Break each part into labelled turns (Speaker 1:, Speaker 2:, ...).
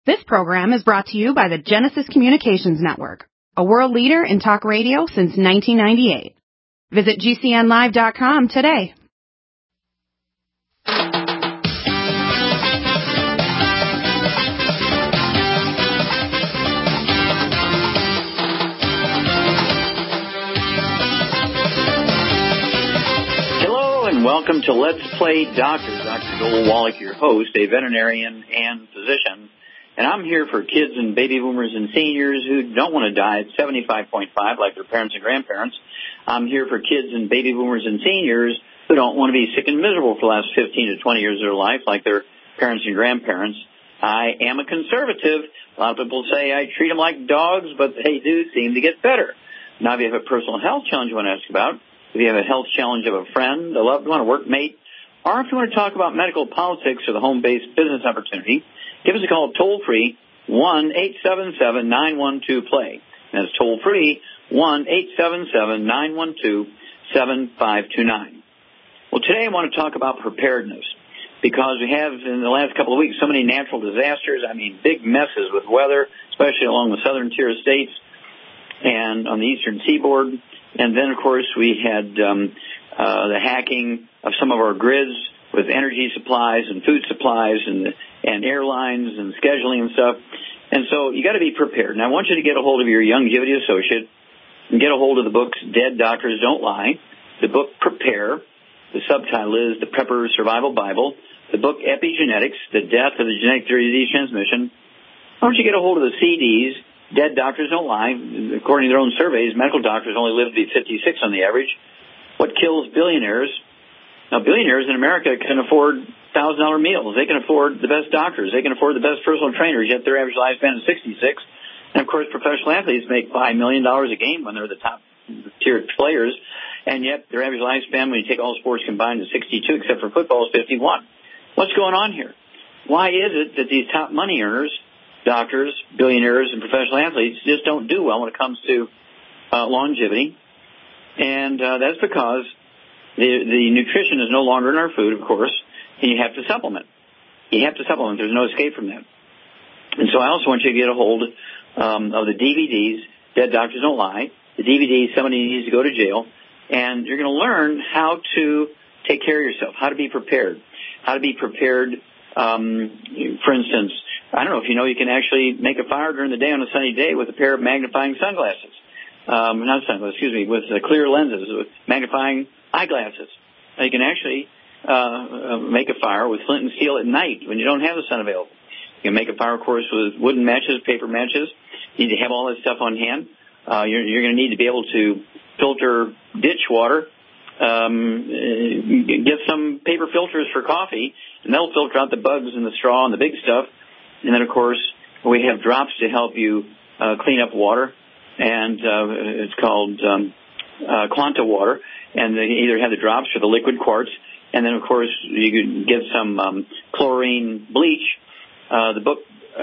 Speaker 1: This program is brought to you by the Genesis Communications Network, a world leader in talk radio since 1998. Visit GCNlive.com today.
Speaker 2: Hello and welcome to Let's Play Doctor. Dr. Joel Wallach, your host, a veterinarian and physician. And I'm here for kids and baby boomers and seniors who don't want to die at 75.5 like their parents and grandparents. I'm here for kids and baby boomers and seniors who don't want to be sick and miserable for the last 15 to 20 years of their life like their parents and grandparents. I am a conservative. A lot of people say I treat them like dogs, but they do seem to get better. Now, if you have a personal health challenge you want to ask about, if you have a health challenge of a friend, a loved one, a workmate, or if you want to talk about medical politics or the home-based business opportunity, give us a call toll-free, 1-877-912-PLAY. That's toll-free, 1-877-912-7529. Well, today I want to talk about preparedness because we have, in the last couple of weeks, so many natural disasters. I mean, big messes with weather, especially along the southern tier of states and on the eastern seaboard. And then, of course, we had the hacking of some of our grids with energy supplies and food supplies and airlines and scheduling and stuff. And so you got to be prepared. And I want you to get a hold of your Youngevity associate and get a hold of the books Dead Doctors Don't Lie, the book Prepare, the subtitle is The Prepper Survival Bible, the book Epigenetics, The Death of the Genetic Theory of Disease Transmission. Why don't you get a hold of the CDs, Dead Doctors Don't Lie. According to their own surveys, medical doctors only live to be 56 on the average. What kills billionaires? Now, billionaires in America can afford $1,000 meals. They can afford the best doctors. They can afford the best personal trainers, yet their average lifespan is 66. And, of course, professional athletes make $5 million a game when they're the top-tier players, and yet their average lifespan, when you take all sports combined, is 62, except for football, is 51. What's going on here? Why is it that these top money earners, doctors, billionaires, and professional athletes just don't do well when it comes to longevity? And that's because the nutrition is no longer in our food, of course, and you have to supplement. You have to supplement. There's no escape from that. And so I also want you to get a hold of the DVDs, Dead Doctors Don't Lie. The DVDs, Somebody Needs to Go to Jail. And you're going to learn how to take care of yourself, how to be prepared. How to be prepared, for instance, I don't know if you know, you can actually make a fire during the day on a sunny day with a pair of magnifying sunglasses. With clear lenses, with magnifying eyeglasses. You can actually make a fire with flint and steel at night when you don't have the sun available. You can make a fire, of course, with wooden matches, paper matches. You need to have all that stuff on hand. You're going to need to be able to filter ditch water. Get some paper filters for coffee, and that'll filter out the bugs and the straw and the big stuff. And then, of course, we have drops to help you clean up water, and it's called Quanta water. And they either have the drops or the liquid quartz. And then, of course, you can get some chlorine bleach. The book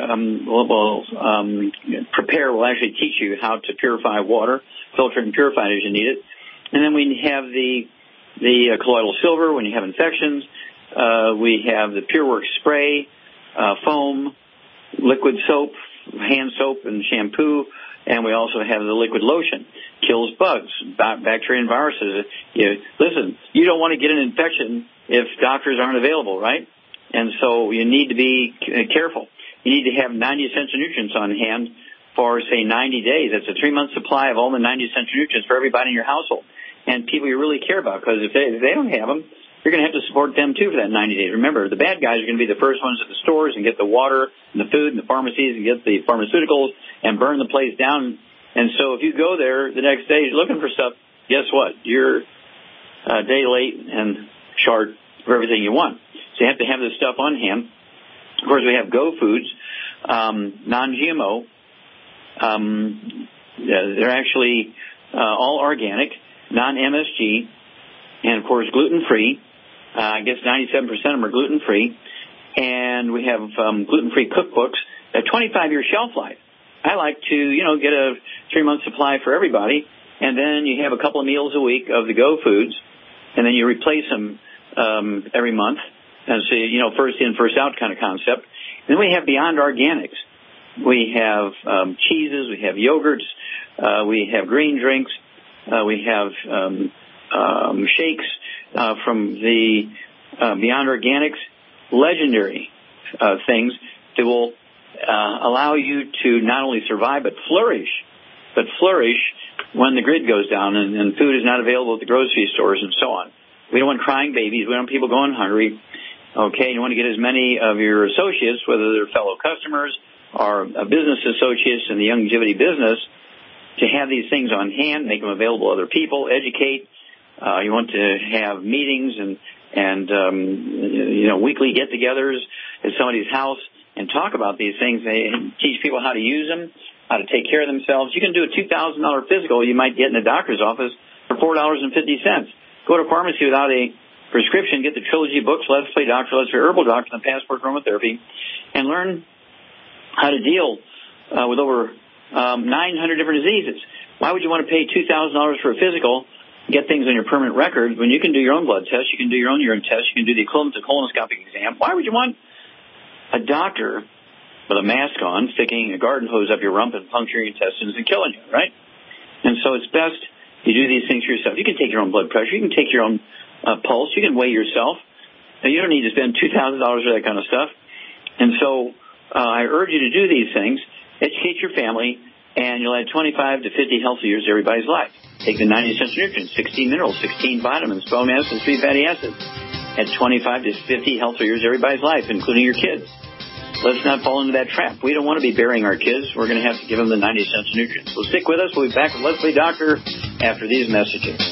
Speaker 2: Prepare will actually teach you how to purify water, filter it and purify it as you need it. And then we have the colloidal silver when you have infections. We have the PureWorks spray, foam, liquid soap, hand soap and shampoo. And we also have the liquid lotion. Kills bugs, bacteria and viruses. Listen, you don't want to get an infection if doctors aren't available, right? And so you need to be careful. You need to have 90 essential nutrients on hand for, say, 90 days. That's a 3-month supply of all the 90 essential nutrients for everybody in your household. And people you really care about, because if they don't have them, you're going to have to support them, too, for that 90 days. Remember, the bad guys are going to be the first ones at the stores and get the water and the food and the pharmacies and get the pharmaceuticals and burn the place down. And so if you go there the next day looking for stuff, guess what? You're a day late and short for everything you want. So you have to have this stuff on hand. Of course, we have Go Foods, non-GMO. They're actually all organic, non-MSG, and, of course, gluten-free. I guess 97% of them are gluten-free. And we have gluten-free cookbooks, a 25-year shelf life. I like to, get a 3-month supply for everybody, and then you have a couple of meals a week of the Go Foods, and then you replace them every month. And so, first in, first out kind of concept. And then we have Beyond Organics. We have cheeses. We have yogurts. We have green drinks. We have shakes from the Beyond Organics, legendary things that will allow you to not only survive but flourish when the grid goes down and food is not available at the grocery stores and so on. We don't want crying babies. We don't want people going hungry. Okay, you want to get as many of your associates, whether they're fellow customers or business associates in the longevity business, to have these things on hand, make them available to other people, educate. You want to have meetings and weekly get-togethers at somebody's house and talk about these things and teach people how to use them, how to take care of themselves. You can do a $2,000 physical you might get in a doctor's office for $4.50. Go to a pharmacy without a prescription, get the trilogy books, Let's Play Doctor, Let's Play Herbal Doctor, and the Passport Aromatherapy, and learn how to deal with over 900 different diseases. Why would you want to pay $2,000 for a physical, get things on your permanent record, when you can do your own blood test, you can do your own urine test, you can do the equivalent of colonoscopic exam? Why would you want a doctor with a mask on sticking a garden hose up your rump and puncturing your intestines and killing you, right? And so it's best you do these things for yourself. You can take your own blood pressure. You can take your own pulse. You can weigh yourself. Now, you don't need to spend $2,000 for that kind of stuff. And so I urge you to do these things. Educate your family, and you'll add 25 to 50 healthy years to everybody's life. Take the 90 essential nutrients, 16 minerals, 16 vitamins, 12 amino acids, 3 fatty acids. Add 25 to 50 healthy years to everybody's life, including your kids. Let's not fall into that trap. We don't want to be burying our kids. We're going to have to give them the 90 essential nutrients. So stick with us. We'll be back with Let's Play Doctor after these messages.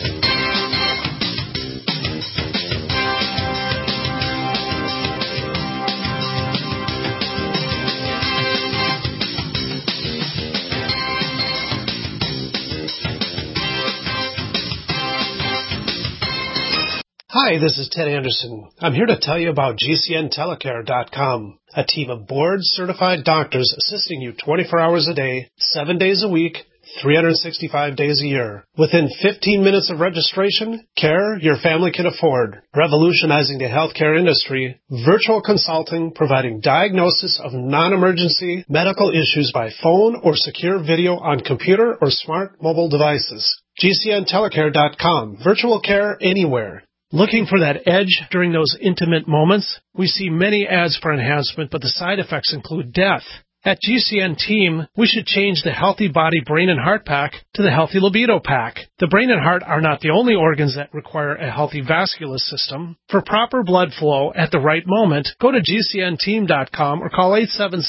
Speaker 3: Hi, this is Ted Anderson. I'm here to tell you about GCNtelecare.com, a team of board-certified doctors assisting you 24 hours a day, 7 days a week, 365 days a year. Within 15 minutes of registration, care your family can afford. Revolutionizing the healthcare industry, virtual consulting providing diagnosis of non-emergency medical issues by phone or secure video on computer or smart mobile devices. GCNtelecare.com, virtual care anywhere. Looking for that edge during those intimate moments? We see many ads for enhancement, but the side effects include death. At GCN Team, we should change the Healthy Body, Brain, and Heart Pack to the Healthy Libido Pack. The brain and heart are not the only organs that require a healthy vascular system. For proper blood flow at the right moment, go to GCNteam.com or call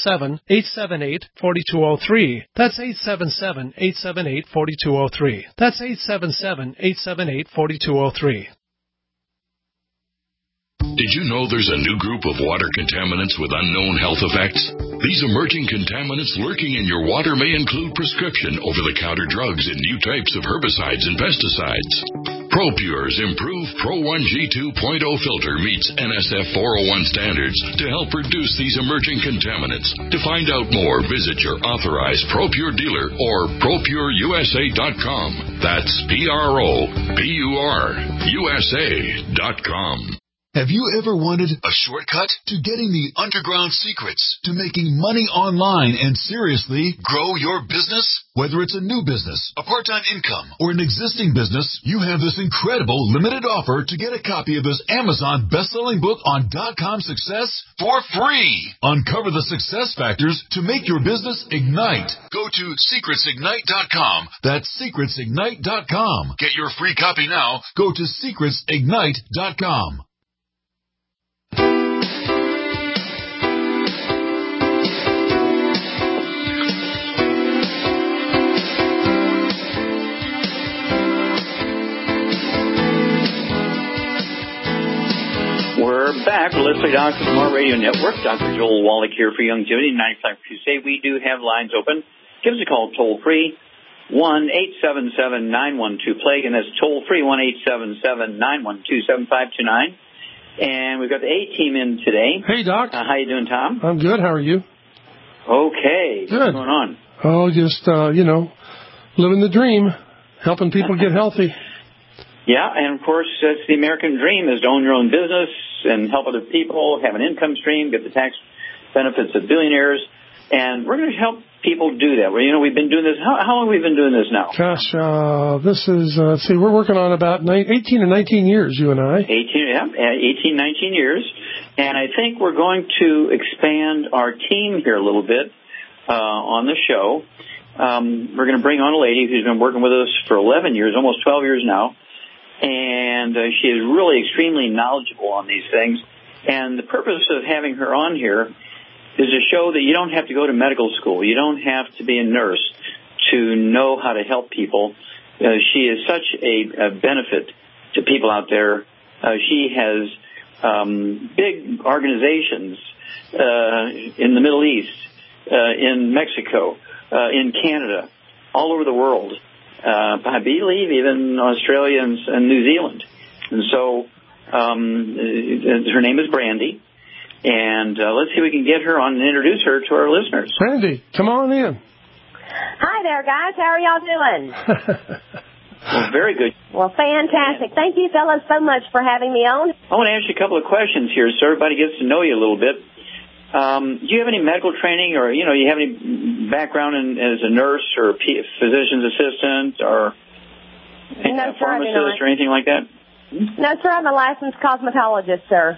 Speaker 3: 877-878-4203. That's 877-878-4203. That's 877-878-4203.
Speaker 4: Did you know there's a new group of water contaminants with unknown health effects? These emerging contaminants lurking in your water may include prescription over-the-counter drugs and new types of herbicides and pesticides. ProPure's improved Pro 1G 2.0 filter meets NSF 401 standards to help reduce these emerging contaminants. To find out more, visit your authorized ProPure dealer or ProPureUSA.com. That's ProPureUSA.com.
Speaker 5: Have you ever wanted a shortcut to getting the underground secrets to making money online and seriously grow your business? Whether it's a new business, a part-time income, or an existing business, you have this incredible limited offer to get a copy of this Amazon best-selling book on .com success for free. Uncover the success factors to make your business ignite. Go to secretsignite.com. That's secretsignite.com. Get your free copy now. Go to secretsignite.com.
Speaker 2: We're back with Let's Play Doctor from our radio network. Dr. Joel Wallach here for Longevity 95 Crusade. We do have lines open. Give us a call toll-free, 1-877-912-PLAGUE, and that's toll-free, 1-877-912-7529. And we've got the A-team in today.
Speaker 6: Hey, Doc.
Speaker 2: How you doing, Tom?
Speaker 6: I'm good. How are you?
Speaker 2: Okay.
Speaker 6: Good.
Speaker 2: What's going on?
Speaker 6: Oh, just, living the dream, helping people get healthy.
Speaker 2: Yeah, and of course, that's the American dream, is to own your own business and help other people, have an income stream, get the tax benefits of billionaires. And we're going to help people do that. Well, we've been doing this. How long have we been doing this now?
Speaker 6: Gosh, this is, let's see, we're working on about 18 or 19 years, you and I.
Speaker 2: 18, 19 years. And I think we're going to expand our team here a little bit on the show. We're going to bring on a lady who's been working with us for 11 years, almost 12 years now. And she is really extremely knowledgeable on these things. And the purpose of having her on here is to show that you don't have to go to medical school. You don't have to be a nurse to know how to help people. She is such a benefit to people out there. She has big organizations in the Middle East, in Mexico, in Canada, all over the world. I believe even Australia and New Zealand. And so her name is Brandy. And let's see if we can get her on and introduce her to our listeners.
Speaker 6: Brandy, come on in.
Speaker 7: Hi there, guys. How are y'all doing?
Speaker 2: Well, very good.
Speaker 7: Well, fantastic. Thank you, fellas, so much for having me on.
Speaker 2: I want to ask you a couple of questions here so everybody gets to know you a little bit. Do you have any medical training or, you have any background as a nurse or a physician's assistant or a pharmacist or anything like that?
Speaker 7: No, sir. I'm a licensed cosmetologist, sir.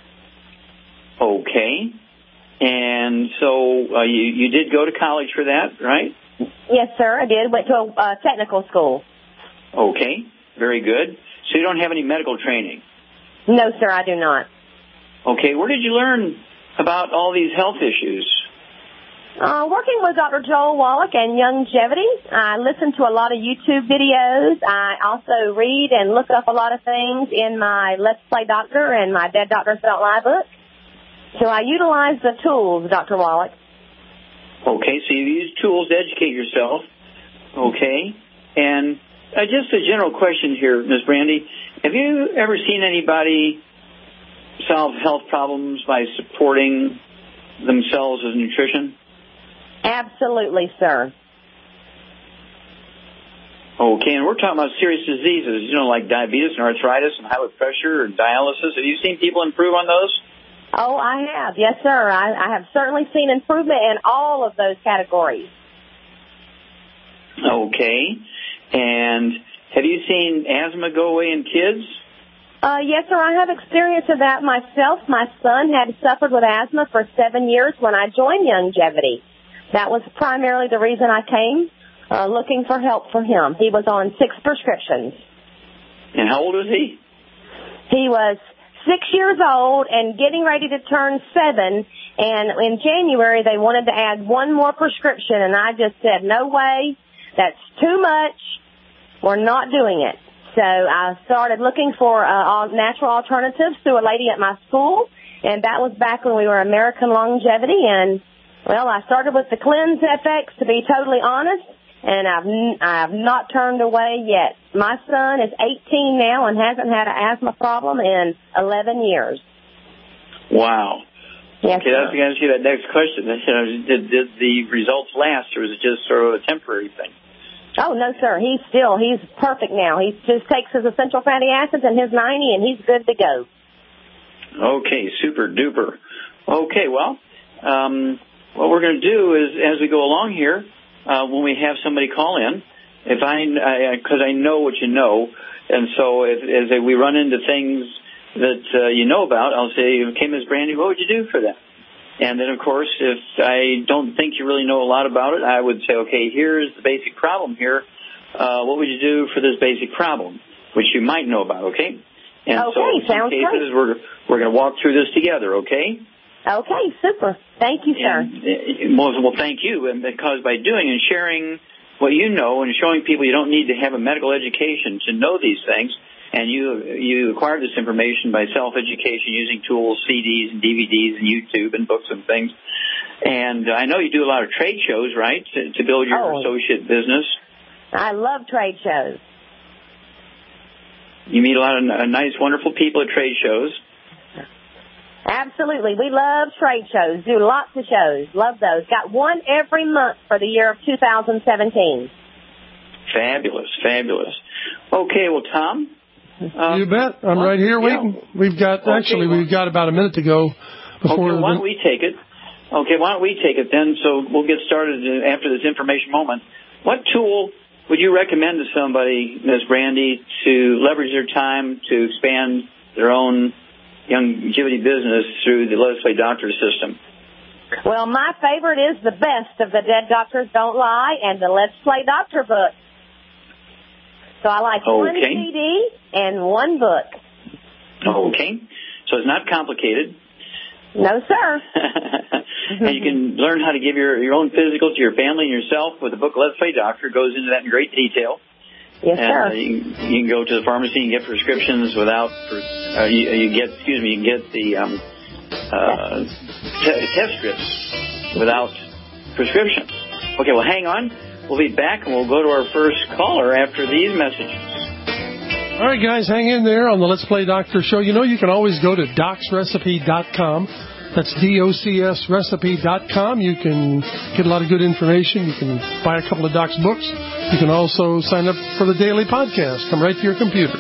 Speaker 2: Okay. And so you did go to college for that, right?
Speaker 7: Yes, sir, I did. Went to a technical school.
Speaker 2: Okay. Very good. So you don't have any medical training?
Speaker 7: No, sir, I do not.
Speaker 2: Okay. Where did you learn about all these health issues?
Speaker 7: Working with Dr. Joel Wallach and Youngevity. I listen to a lot of YouTube videos. I also read and look up a lot of things in my Let's Play Doctor and my Dead Doctors Don't Lie book. So I utilize the tools, Dr. Wallach.
Speaker 2: Okay, so you use tools to educate yourself. Okay. And just a general question here, Ms. Brandy. Have you ever seen anybody solve health problems by supporting themselves with nutrition?
Speaker 7: Absolutely, sir.
Speaker 2: Okay, and we're talking about serious diseases, like diabetes and arthritis and high blood pressure and dialysis. Have you seen people improve on those?
Speaker 7: Oh, I have. Yes, sir. I have certainly seen improvement in all of those categories.
Speaker 2: Okay. And have you seen asthma go away in kids?
Speaker 7: Yes, sir. I have experience of that myself. My son had suffered with asthma for 7 years when I joined Youngevity. That was primarily the reason I came, looking for help for him. He was on 6 prescriptions.
Speaker 2: And how old was he?
Speaker 7: He was 6 years old and getting ready to turn 7. And in January, they wanted to add 1 more prescription. And I just said, no way. That's too much. We're not doing it. So I started looking for natural alternatives through a lady at my school. And that was back when we were American Longevity. And, well, I started with the Cleanse FX, to be totally honest. And I've not turned away yet. My son is 18 now and hasn't had an asthma problem in 11 years.
Speaker 2: Wow.
Speaker 7: Yes,
Speaker 2: okay, that's going to ask you that next question. Did the results last, or was it just sort of a temporary thing?
Speaker 7: Oh, no, sir. He's perfect now. He just takes his essential fatty acids and his 90, and he's good to go.
Speaker 2: Okay, super duper. Okay, well, what we're going to do is, as we go along here, when we have somebody call in, because I know what you know, and so as we run into things that you know about, I'll say, okay, Ms. Brandy, what would you do for that? And then, of course, if I don't think you really know a lot about it, I would say, okay, here's the basic problem here. What would you do for this basic problem, which you might know about, okay? And
Speaker 7: okay,
Speaker 2: so in some cases, we're going to walk through this together, okay?
Speaker 7: Okay, super. Thank you, sir.
Speaker 2: Well, thank you. And because by doing and sharing what you know and showing people you don't need to have a medical education to know these things, and you acquired this information by self-education using tools, CDs and DVDs and YouTube and books and things. And I know you do a lot of trade shows, right, to build your associate business.
Speaker 7: I love trade shows.
Speaker 2: You meet a lot of nice, wonderful people at trade shows.
Speaker 7: Absolutely. We love trade shows. Do lots of shows. Love those. Got one every month for the year of 2017.
Speaker 2: Fabulous, fabulous. Okay, well, Tom?
Speaker 6: You bet. I'm right here waiting. We've got about a minute to go before.
Speaker 2: Okay, why don't we take it? Okay, why don't we take it then? So we'll get started after this information moment. What tool would you recommend to somebody, Ms. Brandy, to leverage their time to expand their own longevity business through the Let's Play Doctor system?
Speaker 7: Well, my favorite is the best of the Dead Doctors Don't Lie and the Let's Play Doctor book. So I like one CD and one book.
Speaker 2: Okay. So it's not complicated.
Speaker 7: No, sir.
Speaker 2: And you can learn how to give your own physical to your family and yourself with the book Let's Play Doctor. It goes into that in great detail.
Speaker 7: Yes, sir.
Speaker 2: You can go to the pharmacy and get prescriptions without. You can get the test strips without prescription. Okay, well, hang on. We'll be back, and we'll go to our first caller after these messages.
Speaker 6: All right, guys, hang in there on the Let's Play Doctor show. You know you can always go to docsrecipe.com. That's DOCSrecipe.com. You can get a lot of good information. You can buy a couple of Doc's books. You can also sign up for the daily podcast. Come right to your computer.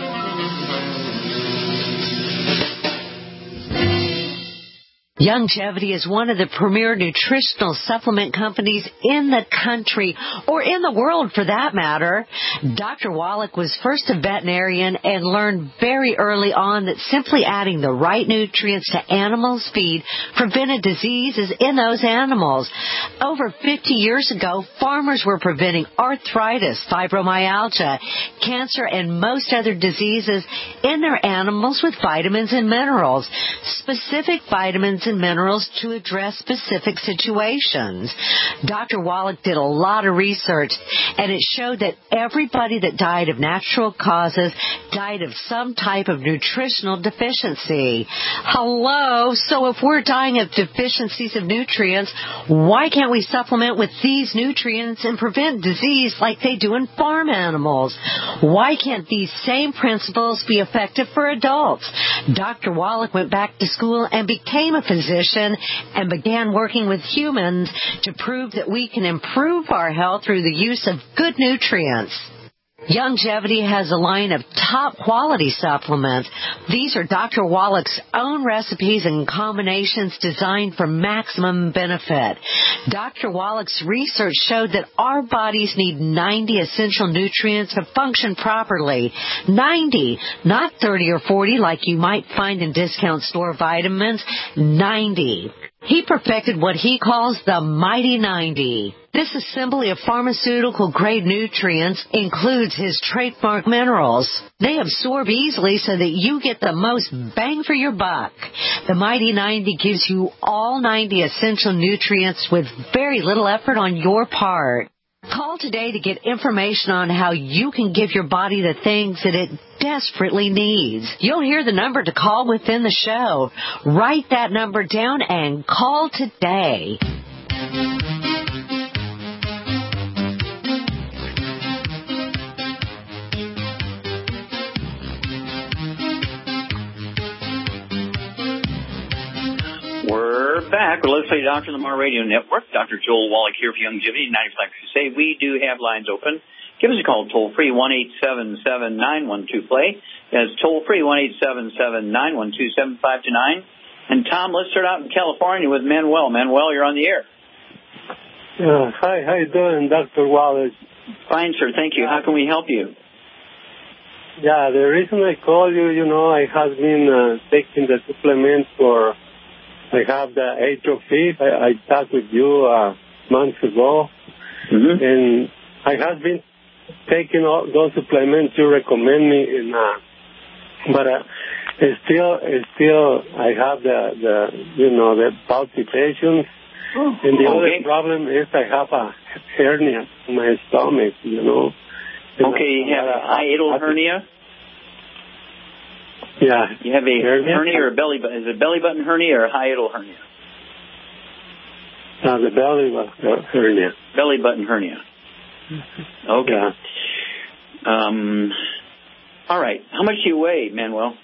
Speaker 8: Youngevity is one of the premier nutritional supplement companies in the country, or in the world for that matter. Dr. Wallach was first a veterinarian and learned very early on that simply adding the right nutrients to animals' feed prevented diseases in those animals. Over 50 years ago, farmers were preventing arthritis, fibromyalgia, cancer, and most other diseases in their animals with vitamins and minerals. Specific vitamins and minerals to address specific situations. Dr. Wallach did a lot of research, and it showed that everybody that died of natural causes died of some type of nutritional deficiency. Hello? So if we're dying of deficiencies of nutrients, why can't we supplement with these nutrients and prevent disease like they do in farm animals? Why can't these same principles be effective for adults? Dr. Wallach went back to school and became a physician and began working with humans to prove that we can improve our health through the use of good nutrients. Youngevity has a line of top quality supplements. These are Dr. Wallach's own recipes and combinations designed for maximum benefit. Dr. Wallach's research showed that our bodies need 90 essential nutrients to function properly. 90, not 30 or 40 like you might find in discount store vitamins. 90. He perfected what he calls the Mighty 90. This assembly of pharmaceutical-grade nutrients includes his trademark minerals. They absorb easily so that you get the most bang for your buck. The Mighty 90 gives you all 90 essential nutrients with very little effort on your part. Call today to get information on how you can give your body the things that it desperately needs. You'll hear the number to call within the show. Write that number down and call today.
Speaker 2: We're back. Well, Let's Play Doctor on the Mar Radio Network. Dr. Joel Wallach here for Youngevity. 95 Crusade. We do have lines open. Give us a call, toll-free, 1-877-912-PLAY. That's toll-free, 1-877-912-7529. And, Tom, let's start out in California with Manuel. Manuel, you're on the air.
Speaker 9: Hi, how you doing, Dr. Wallach?
Speaker 2: Fine, sir. Thank you. How can we help you?
Speaker 9: Yeah, the reason I call you, I have been taking the supplement for... I have the atrophy. I talked with you months ago, and I have been taking all those supplements you recommend me, but still I have the palpitations, and the other problem is I have a hernia in my stomach.
Speaker 2: Okay, you have a hiatal hernia.
Speaker 9: Yeah.
Speaker 2: You have a hernia or a belly button? Is it a belly button hernia or a hiatal hernia?
Speaker 9: The belly button hernia.
Speaker 2: Belly button hernia. Okay.
Speaker 9: Yeah.
Speaker 2: All right. How much do you weigh, Manuel?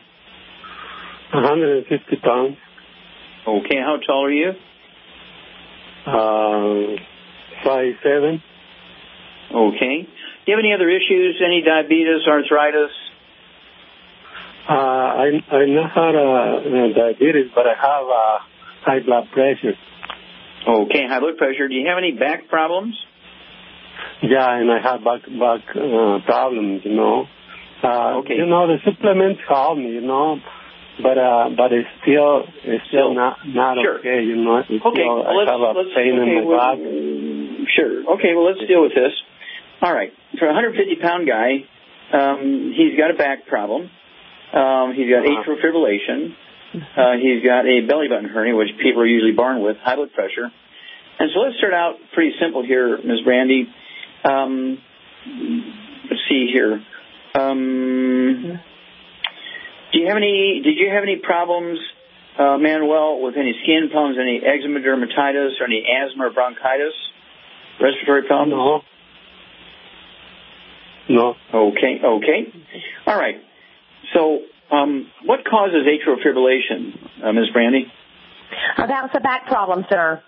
Speaker 9: 150 pounds.
Speaker 2: Okay. How tall are you?
Speaker 9: 5'7".
Speaker 2: Okay. Do you have any other issues? Any diabetes, arthritis?
Speaker 9: I not had diabetes, but I have high blood pressure.
Speaker 2: Okay, high blood pressure. Do you have any back problems?
Speaker 9: Yeah, and I have back problems, you know.
Speaker 2: Okay.
Speaker 9: You know, the supplements help me, you know, but it's still not
Speaker 2: sure.
Speaker 9: okay, you know.
Speaker 2: Okay,
Speaker 9: I have a pain in my back.
Speaker 2: Sure. Okay, well, let's deal with this. All right. For a 150-pound guy, he's got a back problem. He's got atrial fibrillation. He's got a belly button hernia, which people are usually born with, high blood pressure. And so let's start out pretty simple here, Ms. Brandy. Let's see here. Did you have any problems, Manuel, with any skin problems, any eczema, dermatitis, or any asthma or bronchitis, respiratory problems?
Speaker 9: No.
Speaker 2: Okay. All right. So, what causes atrial fibrillation, Ms. Brandy?
Speaker 7: That's a back problem, sir.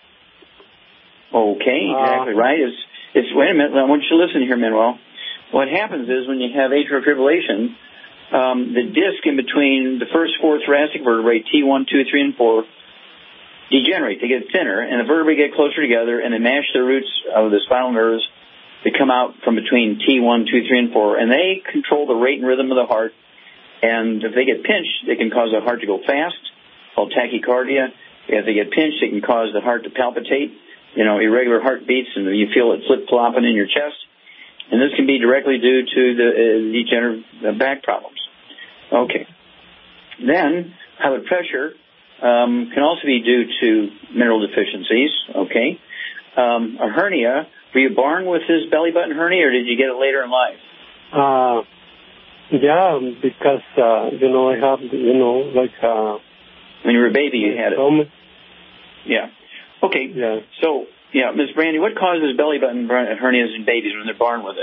Speaker 2: Okay, exactly right. Wait a minute. I want you to listen here, Manuel. What happens is when you have atrial fibrillation, the disc in between the first four thoracic vertebrae, T1, 2, 3, and 4, degenerate. They get thinner, and the vertebrae get closer together, and they mash the roots of the spinal nerves that come out from between T1, 2, 3, and 4, and they control the rate and rhythm of the heart. And if they get pinched, they can cause the heart to go fast, called tachycardia. If they get pinched, it can cause the heart to palpitate, irregular heartbeats, and you feel it flip-flopping in your chest. And this can be directly due to the degenerative back problems. Okay. Then, high blood pressure can also be due to mineral deficiencies. Okay. A hernia, were you born with this belly button hernia, or did you get it later in life?
Speaker 9: Yeah, because, I have,
Speaker 2: when you were a baby, you had it. Yeah. Okay.
Speaker 9: Yeah.
Speaker 2: So, Ms. Brandy, what causes belly button hernias in babies when they're born with it?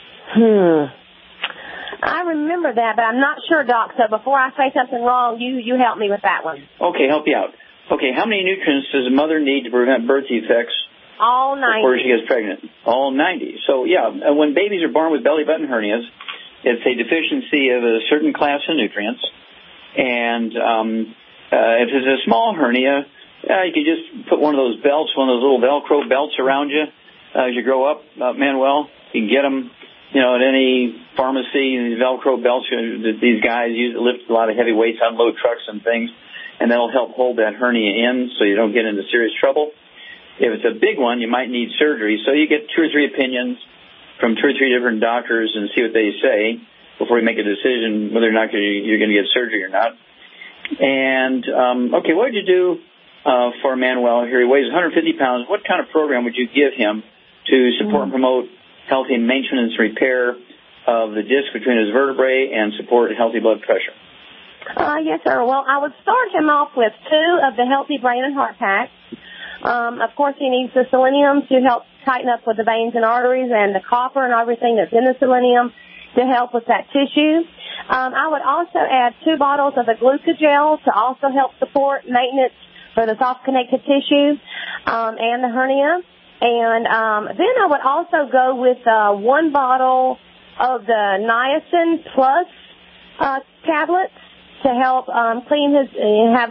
Speaker 7: I remember that, but I'm not sure, Doc. So before I say something wrong, you help me with that one.
Speaker 2: Okay, help you out. Okay, how many nutrients does a mother need to prevent birth defects?
Speaker 7: All 90.
Speaker 2: Before she gets pregnant. All 90. So, when babies are born with belly button hernias, it's a deficiency of a certain class of nutrients. And if it's a small hernia, you could just put one of those belts, one of those little Velcro belts around you as you grow up, Manuel. You can get them, at any pharmacy. These Velcro belts, these guys lift a lot of heavy weights, unload trucks and things, and that'll help hold that hernia in so you don't get into serious trouble. If it's a big one, you might need surgery. So you get 2 or 3 opinions from 2 or 3 different doctors and see what they say before you make a decision whether or not you're going to get surgery or not. And, what would you do for Manuel here? He weighs 150 pounds. What kind of program would you give him to support and promote healthy maintenance and repair of the disc between his vertebrae and support healthy blood pressure?
Speaker 7: Yes, sir. Well, I would start him off with 2 of the Healthy Brain and Heart Packs. Of course, he needs the selenium to help tighten up with the veins and arteries, and the copper and everything that's in the selenium to help with that tissue. I would also add 2 bottles of the glucogel to also help support maintenance for the soft connective tissue and the hernia. And then I would also go with 1 bottle of the Niacin Plus tablets to help clean have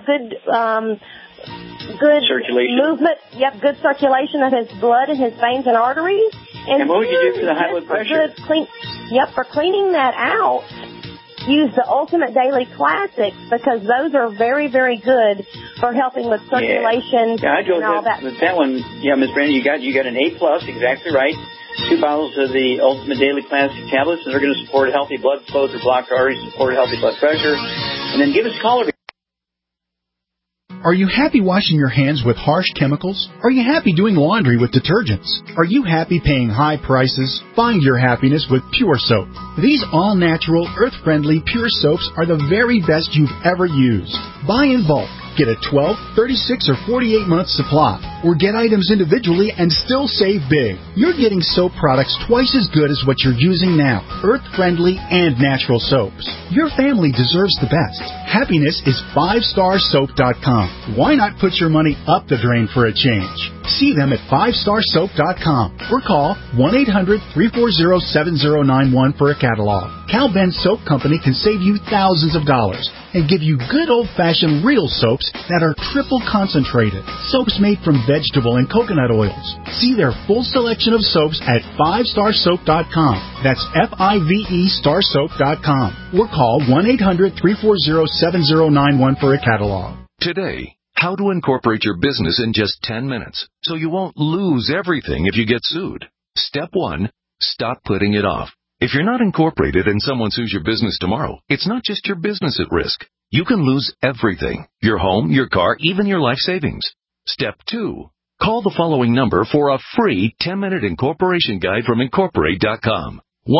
Speaker 7: good
Speaker 2: circulation.
Speaker 7: Movement. Yep, good circulation of his blood in his veins and arteries.
Speaker 2: And what would you do for the high blood pressure?
Speaker 7: For cleaning that out, use the Ultimate Daily Classics because those are very, very good for helping with circulation and all that.
Speaker 2: That one, Ms. Brandy, you got an A+, exactly right. 2 bottles of the Ultimate Daily Classic tablets, and they're going to support healthy blood flow through blocked arteries, support healthy blood pressure. And then give us a call.
Speaker 10: Are you happy washing your hands with harsh chemicals? Are you happy doing laundry with detergents? Are you happy paying high prices? Find your happiness with Pure Soap. These all-natural, earth-friendly Pure Soaps are the very best you've ever used. Buy in bulk. Get a 12, 36, or 48-month supply. Or get items individually and still save big. You're getting soap products twice as good as what you're using now. Earth-friendly and natural soaps. Your family deserves the best. Happiness is 5starsoap.com. Why not put your money up the drain for a change? See them at 5starsoap.com or call 1-800-340-7091 for a catalog. Cal Ben Soap Company can save you thousands of dollars and give you good old-fashioned real soaps that are triple concentrated. Soaps made from vegetable and coconut oils. See their full selection of soaps at 5starsoap.com. That's F-I-V-E starsoap.com. Or call 1-800-340-7091 for a catalog.
Speaker 11: Today, how to incorporate your business in just 10 minutes so you won't lose everything if you get sued. Step 1, stop putting it off. If you're not incorporated and someone sues your business tomorrow, it's not just your business at risk. You can lose everything: your home, your car, even your life savings. Step 2, call the following number for a free 10-minute incorporation guide from Incorporate.com.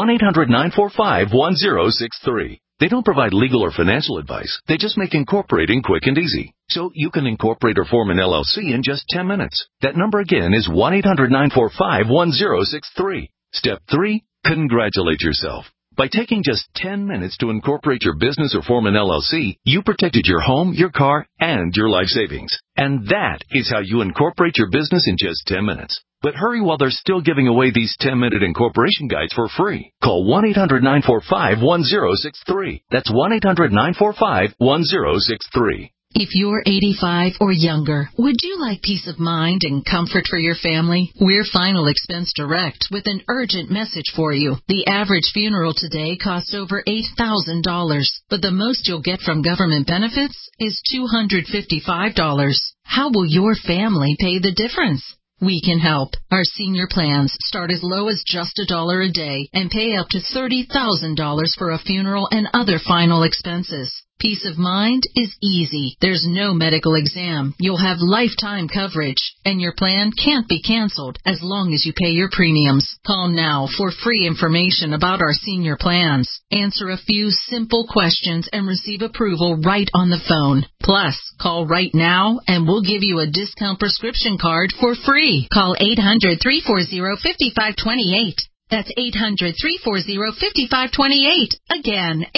Speaker 11: 1-800-945-1063. They don't provide legal or financial advice. They just make incorporating quick and easy. So you can incorporate or form an LLC in just 10 minutes. That number again is 1-800-945-1063. Step 3, congratulate yourself. By taking just 10 minutes to incorporate your business or form an LLC, you protected your home, your car, and your life savings. And that is how you incorporate your business in just 10 minutes. But hurry while they're still giving away these 10-minute incorporation guides for free. Call 1-800-945-1063. That's 1-800-945-1063.
Speaker 12: If you're 85 or younger, would you like peace of mind and comfort for your family? We're Final Expense Direct with an urgent message for you. The average funeral today costs over $8,000, but the most you'll get from government benefits is $255. How will your family pay the difference? We can help. Our senior plans start as low as just $1 a day and pay up to $30,000 for a funeral and other final expenses. Peace of mind is easy. There's no medical exam. You'll have lifetime coverage, and your plan can't be canceled as long as you pay your premiums. Call now for free information about our senior plans. Answer a few simple questions and receive approval right on the phone. Plus, call right now and we'll give you a discount prescription card for free. Call 800-340-5528. That's 800-340-5528. Again,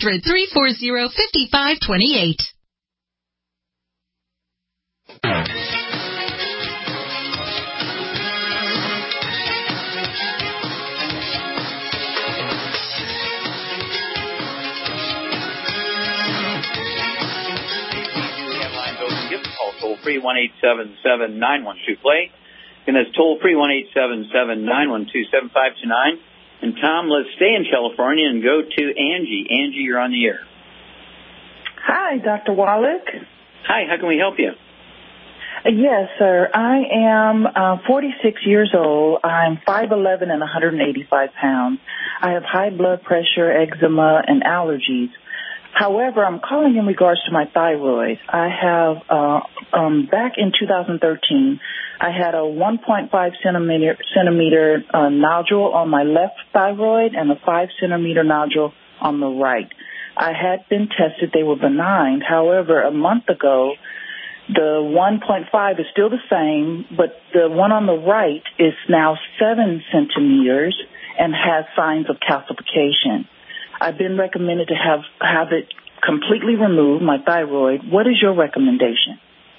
Speaker 12: 800-340-5528.
Speaker 2: Toll-free 1-877-912-PLAY. And that's toll-free 1-877-912-7529. And, Tom, let's stay in California and go to Angie. Angie, you're on the air.
Speaker 13: Hi, Dr. Wallach.
Speaker 2: Hi, how can we help you?
Speaker 13: Yes, sir. I am 46 years old. I'm 5'11" and 185 pounds. I have high blood pressure, eczema, and allergies. However, I'm calling in regards to my thyroid. I have, back in 2013, I had a 1.5 centimeter nodule on my left thyroid and a 5 centimeter nodule on the right. I had been tested. They were benign. However, a month ago, the 1.5 is still the same, but the one on the right is now 7 centimeters and has signs of calcification. I've been recommended to have it completely removed, my thyroid. What is your recommendation?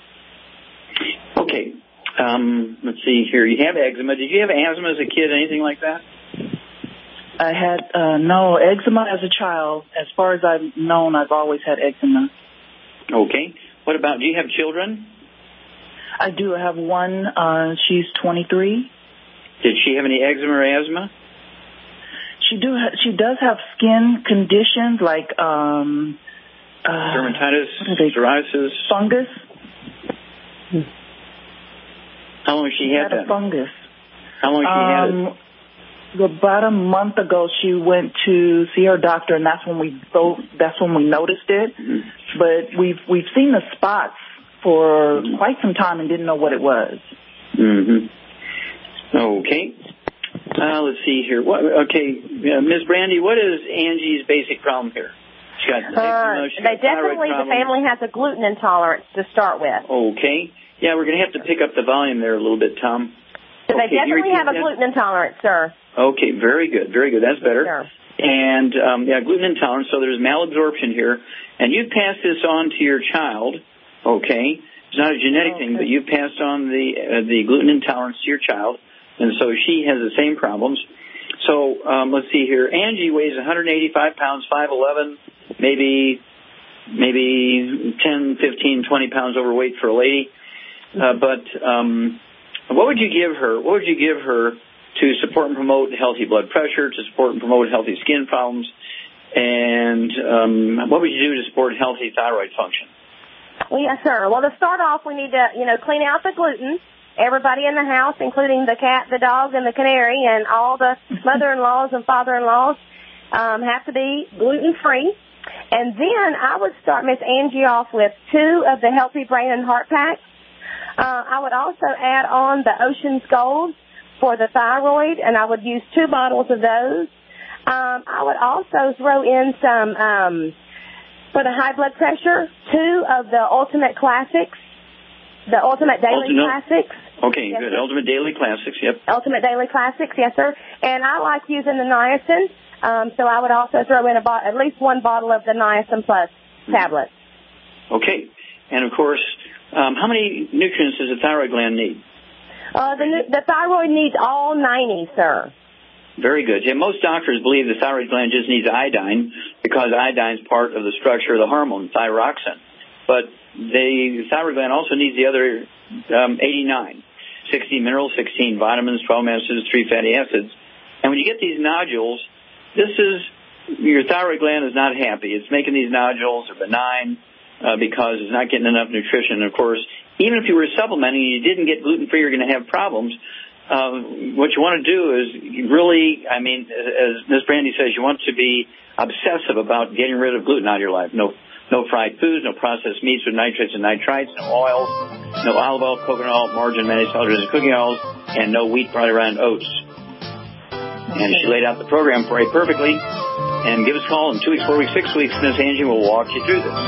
Speaker 2: Okay. Let's see here. You have eczema. Did you have asthma as a kid, anything like that?
Speaker 13: I had no eczema as a child. As far as I've known, I've always had eczema.
Speaker 2: Okay. What about, do you have children?
Speaker 13: I do. I have one. She's 23.
Speaker 2: Did she have any eczema or asthma?
Speaker 13: She does have skin conditions like
Speaker 2: dermatitis, psoriasis,
Speaker 13: fungus.
Speaker 2: How long has she had that?
Speaker 13: Fungus.
Speaker 2: How long has she had it?
Speaker 13: About a month ago, she went to see her doctor, and that's when we noticed it. Mm-hmm. But we've seen the spots for quite some time and didn't know what it was.
Speaker 2: Mm-hmm. Okay. Let's see here. Ms. Brandy, what is Angie's basic problem here? She got eczema,
Speaker 7: the family has a gluten intolerance to start with.
Speaker 2: Okay. Yeah, we're going to have to pick up the volume there a little bit, Tom.
Speaker 7: They definitely have a gluten intolerance, sir.
Speaker 2: Okay, very good. Very good. That's better.
Speaker 7: Sure.
Speaker 2: And, gluten intolerance, so there's malabsorption here. And you've passed this on to your child, okay? It's not a genetic thing, but you've passed on the gluten intolerance to your child, and so she has the same problems. So let's see here. Angie weighs 185 pounds, 5'11", maybe 10, 15, 20 pounds overweight for a lady. But what would you give her? What would you give her to support and promote healthy blood pressure, to support and promote healthy skin problems, and what would you do to support healthy thyroid function?
Speaker 7: Well, yes, sir. Well, to start off, we need to, clean out the gluten. Everybody in the house, including the cat, the dog, and the canary, and all the mother-in-laws and father-in-laws, have to be gluten-free. And then I would start Miss Angie off with 2 of the Healthy Brain and Heart Packs. I would also add on the Ocean's Gold for the thyroid, and I would use 2 bottles of those. I would also throw in some, for the high blood pressure, 2 of the Ultimate Classics, the Ultimate Daily Classics.
Speaker 2: Okay,
Speaker 7: yes,
Speaker 2: good.
Speaker 7: Sir.
Speaker 2: Ultimate Daily Classics, yep.
Speaker 7: Ultimate Daily Classics, yes, sir. And I like using the niacin, so I would also throw in at least 1 bottle of the Niacin Plus tablets.
Speaker 2: Okay. And, of course, how many nutrients does the thyroid gland need?
Speaker 7: The thyroid needs all 90, sir.
Speaker 2: Very good. Yeah, most doctors believe the thyroid gland just needs iodine because iodine is part of the structure of the hormone, thyroxine. But the thyroid gland also needs the other 89, 16 minerals, 16 vitamins, 12 amino acids, 3 fatty acids. And when you get these nodules, your thyroid gland is not happy. It's making these nodules are benign because it's not getting enough nutrition. And, of course, even if you were supplementing and you didn't get gluten-free, you're going to have problems. What you want to do is really, as Ms. Brandy says, you want to be obsessive about getting rid of gluten out of your life. No fried foods, no processed meats with nitrates and nitrites, no oils, no olive oil, coconut oil, margarine, mayonnaise, and cooking oils, and no wheat, barley, rye, and oats. And she laid out the program for you perfectly. And give us a call in 2 weeks, 4 weeks, 6 weeks. Ms. Angie will walk you through this.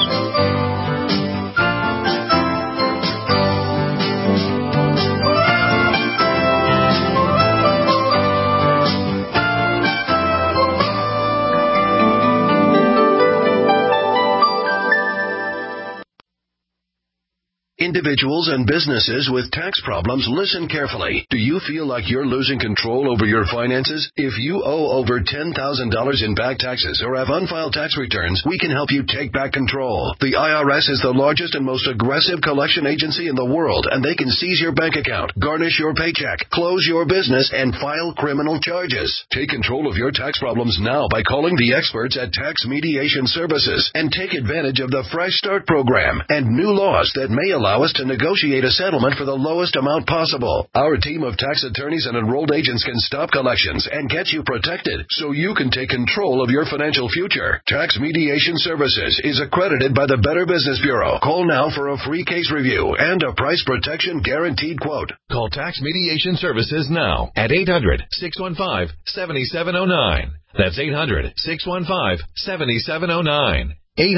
Speaker 14: Individuals and businesses with tax problems, listen carefully. Do you feel like you're losing control over your finances? If you owe over $10,000 in back taxes or have unfiled tax returns, we can help you take back control. The IRS is the largest and most aggressive collection agency in the world, and they can seize your bank account, garnish your paycheck, close your business, and file criminal charges. Take control of your tax problems now by calling the experts at Tax Mediation Services and take advantage of the Fresh Start program and new laws that may allow us to negotiate a settlement for the lowest amount possible. Our team of tax attorneys and enrolled agents can stop collections and get you protected so you can take control of your financial future. Tax Mediation Services is accredited by the Better Business Bureau. Call now for a free case review and a price protection guaranteed quote.
Speaker 11: Call Tax Mediation Services now at 800-615-7709. That's 800-615-7709.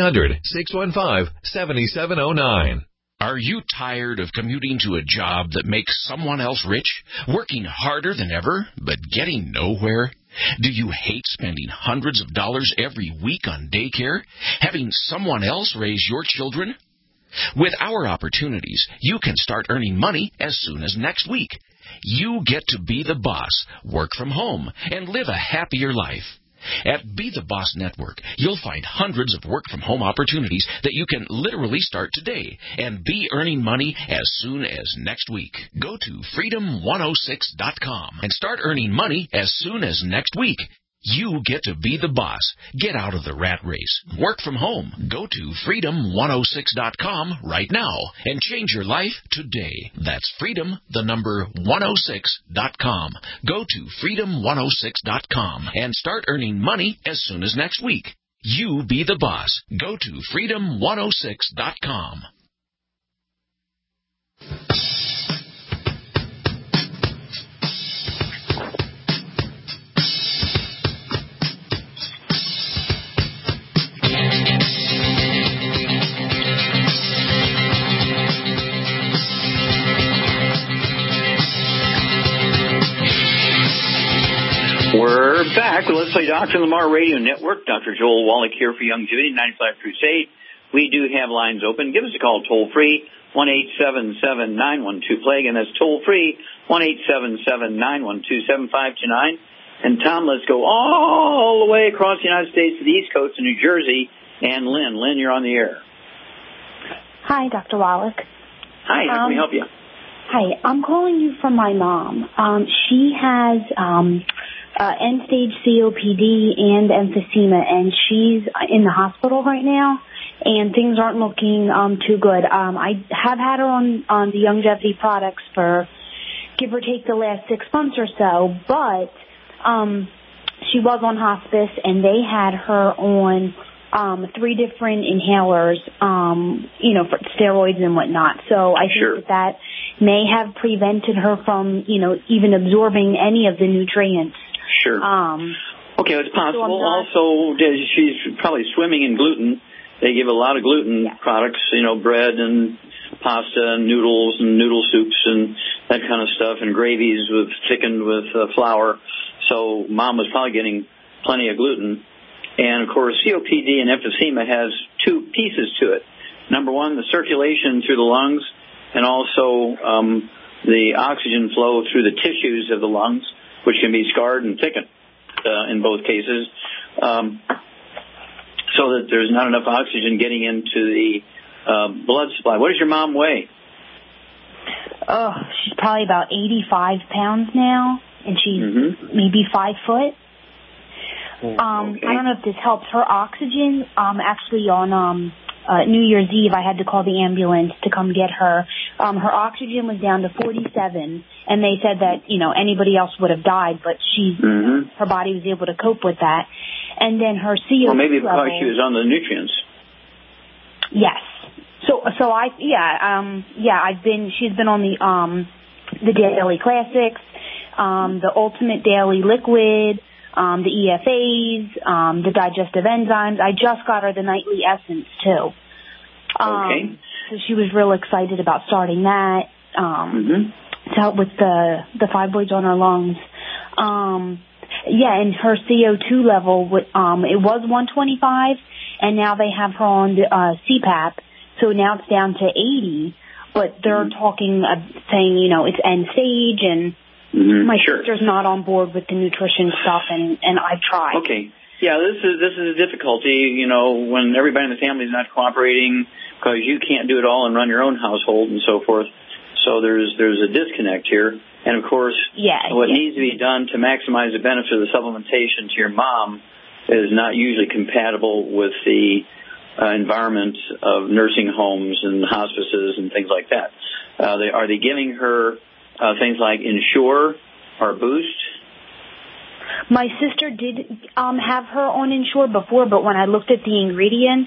Speaker 11: 800-615-7709.
Speaker 15: Are you tired of commuting to a job that makes someone else rich, working harder than ever, but getting nowhere? Do you hate spending hundreds of dollars every week on daycare, having someone else raise your children? With our opportunities, you can start earning money as soon as next week. You get to be the boss, work from home, and live a happier life. At Be the Boss Network, you'll find hundreds of work-from-home opportunities that you can literally start today and be earning money as soon as next week. Go to freedom106.com and start earning money as soon as next week. You get to be the boss. Get out of the rat race. Work from home. Go to freedom106.com right now and change your life today. That's freedom106.com. Go to freedom106.com and start earning money as soon as next week. You be the boss. Go to freedom106.com.
Speaker 2: We're back with Let's Play Doctor on the Lamar Radio Network. Dr. Joel Wallach here for Youngevity 95 Crusade. We do have lines open. Give us a call toll-free, 1-877-912-PLAGUE, and that's toll-free, 1-877-912-7529. And, Tom, let's go all the way across the United States to the East Coast to New Jersey. And Lynn. Lynn, you're on the air.
Speaker 16: Hi, Dr. Wallach.
Speaker 2: Hi, how can we help you?
Speaker 16: Hi, I'm calling you from my mom. She has end-stage COPD and emphysema, and she's in the hospital right now, and things aren't looking too good. I have had her on the Youngevity products for give or take the last 6 months or so, but she was on hospice, and they had her on 3 different inhalers, for steroids and whatnot. So I think that may have prevented her from, even absorbing any of the nutrients.
Speaker 2: Sure. Okay, it's possible. Also, she's probably swimming in gluten. They give a lot of gluten products, bread and pasta and noodles and noodle soups and that kind of stuff, and gravies thickened with flour. So Mom was probably getting plenty of gluten. And, of course, COPD and emphysema has 2 pieces to it. Number one, the circulation through the lungs, and also the oxygen flow through the tissues of the lungs, which can be scarred and thickened in both cases, so that there's not enough oxygen getting into the blood supply. What does your mom weigh?
Speaker 16: Oh, she's probably about 85 pounds now, and she's maybe 5 foot.
Speaker 2: Okay.
Speaker 16: I don't know if this helps. Her oxygen, actually on New Year's Eve, I had to call the ambulance to come get her. Her oxygen was down to 47, and they said that, anybody else would have died, but her body was able to cope with that. And then her CO2
Speaker 2: well, maybe because
Speaker 16: level,
Speaker 2: she was on the nutrients.
Speaker 16: Yes. She's been on the Daily Classics, the Ultimate Daily Liquid, the EFAs, the digestive enzymes. I just got her the Nightly Essence, too.
Speaker 2: Okay.
Speaker 16: So she was real excited about starting that to help with the fibroids on her lungs. And her CO2 level, it was 125, and now they have her on CPAP, so now it's down to 80, but they're talking, saying, it's end stage, and my sister's not on board with the nutrition stuff, and I've tried.
Speaker 2: Okay. Yeah, this is a difficulty, when everybody in the family is not cooperating because you can't do it all and run your own household and so forth. So there's a disconnect here. And, of course, what needs to be done to maximize the benefit of the supplementation to your mom is not usually compatible with the environment of nursing homes and hospices and things like that. Are they giving her things like Ensure or Boost?
Speaker 16: My sister did have her on Ensure before, but when I looked at the ingredients,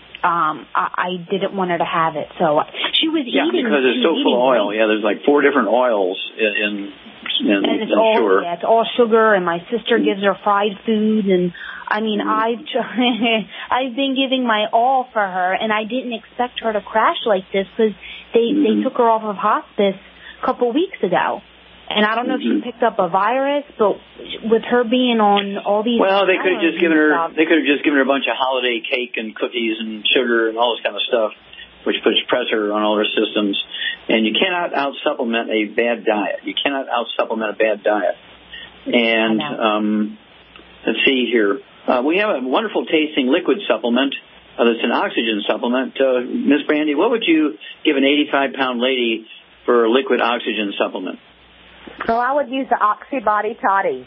Speaker 16: I didn't want her to have it. So she was eating. Yeah,
Speaker 2: because it's so full of oil. Yeah, there's like 4 different oils in
Speaker 16: and it's
Speaker 2: Ensure.
Speaker 16: It's all sugar, and my sister gives her fried food, and I mean, I've been giving my all for her, and I didn't expect her to crash like this because they took her off of hospice a couple weeks ago. And I don't know if she picked up a virus, but with her being on all these...
Speaker 2: Well, they could have just given her a bunch of holiday cake and cookies and sugar and all this kind of stuff, which puts pressure on all her systems. And you cannot out-supplement a bad diet. You cannot out-supplement a bad diet. And let's see here. We have a wonderful tasting liquid supplement that's an oxygen supplement. Miss Brandy, what would you give an 85-pound lady for a liquid oxygen supplement?
Speaker 17: So I would use the Oxybody Toddy.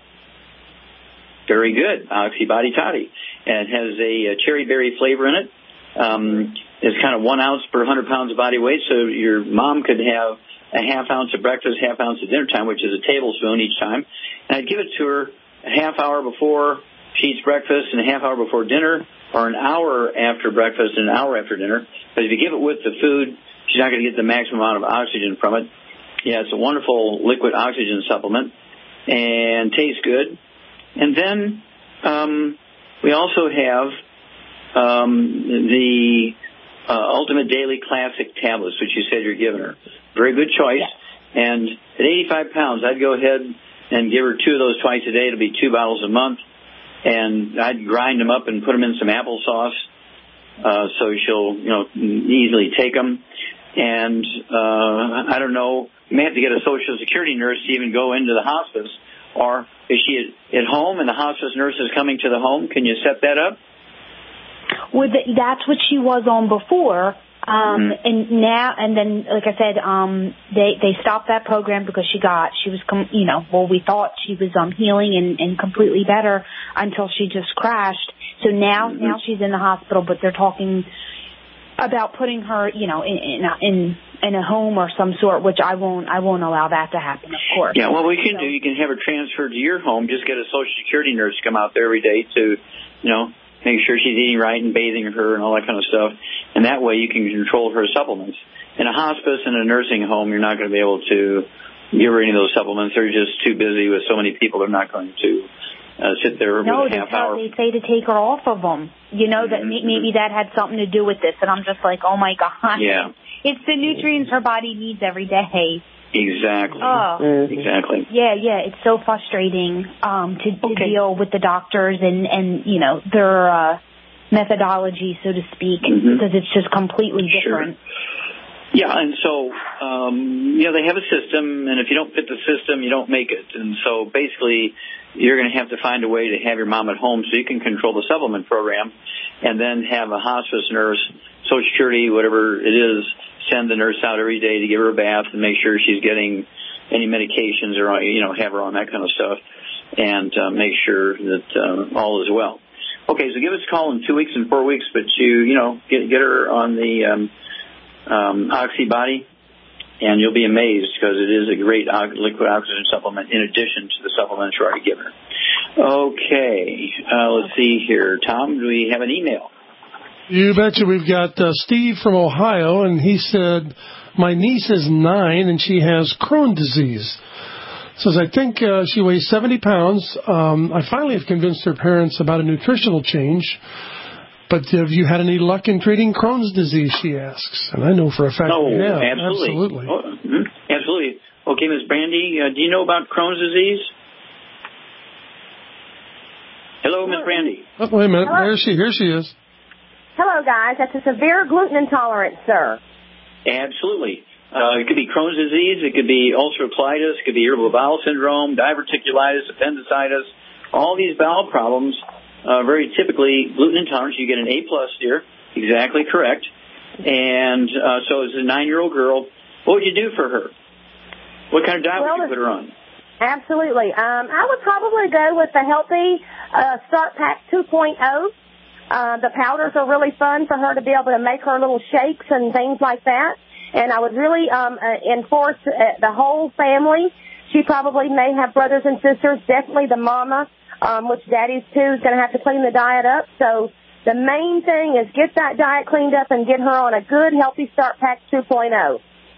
Speaker 2: Very good, Oxybody Toddy. And it has a cherry berry flavor in it. It's kind of 1 ounce per 100 pounds of body weight, so your mom could have a half ounce at breakfast, half ounce at dinner time, which is a tablespoon each time. And I'd give it to her a half hour before she eats breakfast and a half hour before dinner, or an hour after breakfast and an hour after dinner. But if you give it with the food, she's not going to get the maximum amount of oxygen from it. Yeah, it's a wonderful liquid oxygen supplement and tastes good. And then we also have the Ultimate Daily Classic tablets, which you said you're giving her. Very good choice. Yeah. And at 85 pounds, I'd go ahead and give her 2 of those twice a day. It'll be 2 bottles a month. And I'd grind them up and put them in some applesauce, so she'll, easily take them. And I don't know, you may have to get a Social Security nurse to even go into the hospice. Or is she at home and the hospice nurse is coming to the home? Can you set that up?
Speaker 16: Well, that's what she was on before. And now, and then, like I said, they stopped that program because we thought she was healing and completely better until she just crashed. So now she's in the hospital, but they're talking about putting her, in a home or some sort, which I won't allow that to happen, of course.
Speaker 2: Yeah, well, what you can do, you can have her transferred to your home. Just get a Social Security nurse to come out there every day to, make sure she's eating right and bathing her and all that kind of stuff. And that way you can control her supplements. In a hospice and a nursing home, you're not going to be able to give her any of those supplements. They're just too busy with so many people. They're not going to sit there with a half hour.
Speaker 16: No, they say to take her off of them. That maybe that had something to do with this. And I'm just like, oh, my God.
Speaker 2: Yeah.
Speaker 16: It's the nutrients her body needs every day.
Speaker 2: Exactly.
Speaker 16: Oh.
Speaker 2: Exactly.
Speaker 16: Yeah, it's so frustrating to deal with the doctors and their methodology, so to speak, because it's just completely different.
Speaker 2: Sure. Yeah, and so, they have a system, and if you don't fit the system, you don't make it. And so basically, you're going to have to find a way to have your mom at home so you can control the supplement program and then have a hospice nurse, Social Security, whatever it is, send the nurse out every day to give her a bath and make sure she's getting any medications or, have her on that kind of stuff and make sure that all is well. Okay, so give us a call in 2 weeks and 4 weeks, but get her on the Oxybody, and you'll be amazed because it is a great liquid oxygen supplement in addition to the supplements you're already given her. Okay, let's see here. Tom, do we have an email?
Speaker 6: You betcha. We've got Steve from Ohio, and he said, my niece is 9, and she has Crohn's disease. Says, I think she weighs 70 pounds. I finally have convinced her parents about a nutritional change. But have you had any luck in treating Crohn's disease, she asks. And I know for a fact you have.
Speaker 2: Absolutely. Oh, absolutely. Okay, Ms. Brandy, do you know about Crohn's disease? Hello, Ms. Brandy.
Speaker 6: Oh, wait a minute. Hello? Here she is.
Speaker 17: Hello, guys. That's a severe gluten intolerance, sir.
Speaker 2: Absolutely. It could be Crohn's disease. It could be ulcerative colitis. It could be irritable bowel syndrome, diverticulitis, appendicitis. All these bowel problems, very typically gluten intolerance. You get an A+ here. Exactly correct. And so as a 9-year-old girl, what would you do for her? What kind of diet would you put her on?
Speaker 17: Absolutely. I would probably go with the Healthy Start Pack 2.0. The powders are really fun for her to be able to make her little shakes and things like that. And I would really enforce the whole family. She probably may have brothers and sisters, definitely the mama, which daddy's too, is going to have to clean the diet up. So the main thing is get that diet cleaned up and get her on a good Healthy Start Pack 2.0.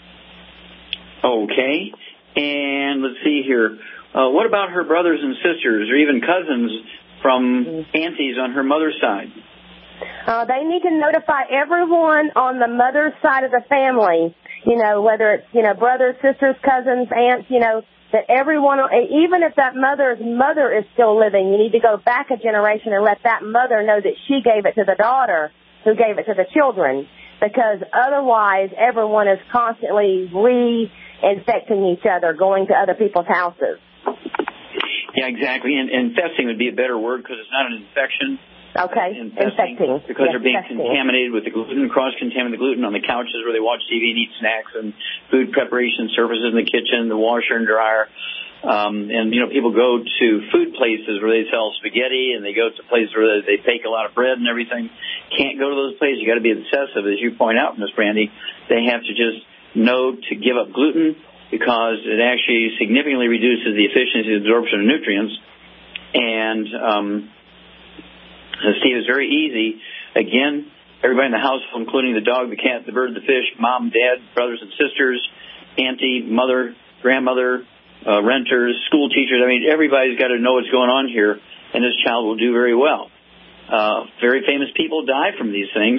Speaker 2: Okay. And let's see here. What about her brothers and sisters or even cousins from aunties on her mother's side?
Speaker 17: They need to notify everyone on the mother's side of the family, whether it's, brothers, sisters, cousins, aunts, that everyone, even if that mother's mother is still living, you need to go back a generation and let that mother know that she gave it to the daughter who gave it to the children, because otherwise everyone is constantly reinfecting each other, going to other people's houses.
Speaker 2: Yeah, exactly. And infesting would be a better word because it's not an infection.
Speaker 17: Okay, infecting.
Speaker 2: Because they're being contaminated with the gluten, cross-contaminated gluten on the couches where they watch TV and eat snacks and food preparation surfaces in the kitchen, the washer and dryer. And people go to food places where they sell spaghetti and they go to places where they bake a lot of bread and everything. Can't go to those places. You got to be obsessive, as you point out, Ms. Brandy. They have to just know to give up gluten because it actually significantly reduces the efficiency of absorption of nutrients. And Steve, it's very easy. Again, everybody in the house, including the dog, the cat, the bird, the fish, mom, dad, brothers and sisters, auntie, mother, grandmother, renters, school teachers. I mean, everybody's got to know what's going on here, and this child will do very well. Very famous people die from these things.